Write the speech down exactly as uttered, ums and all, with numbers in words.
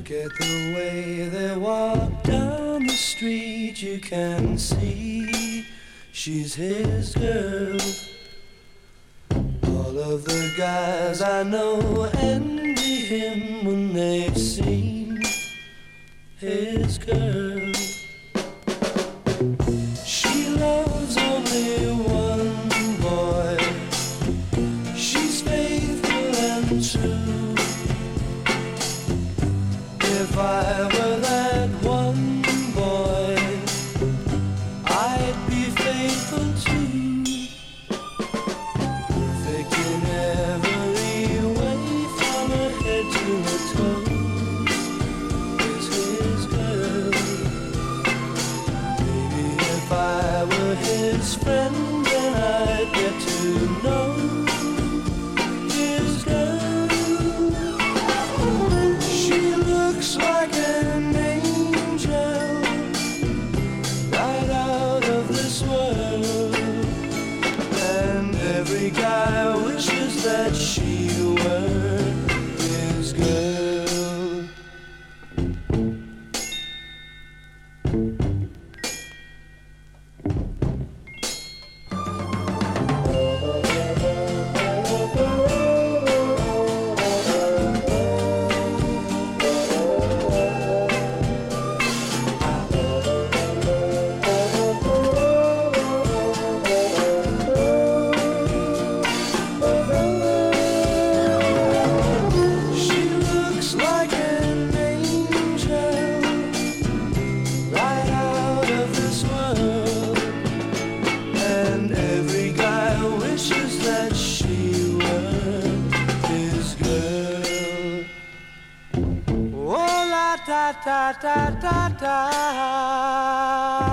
Look at the way they walk down the street, you can see she's his girl. All of the guys I know envy him when they've seen his girl. She loves only one boy, she's faithful and true. If I were that one boy, I'd be faithful too. Perfect in every way, from her head to her toes, is his girl. Maybe if I were his friend, then I'd get to know his girl. She looks like an angel, right out of this world, and every guy wishes that she were his girl. She looks like an angel, right out of this world, and every guy wishes that she were his girl. Oh la da da da da da.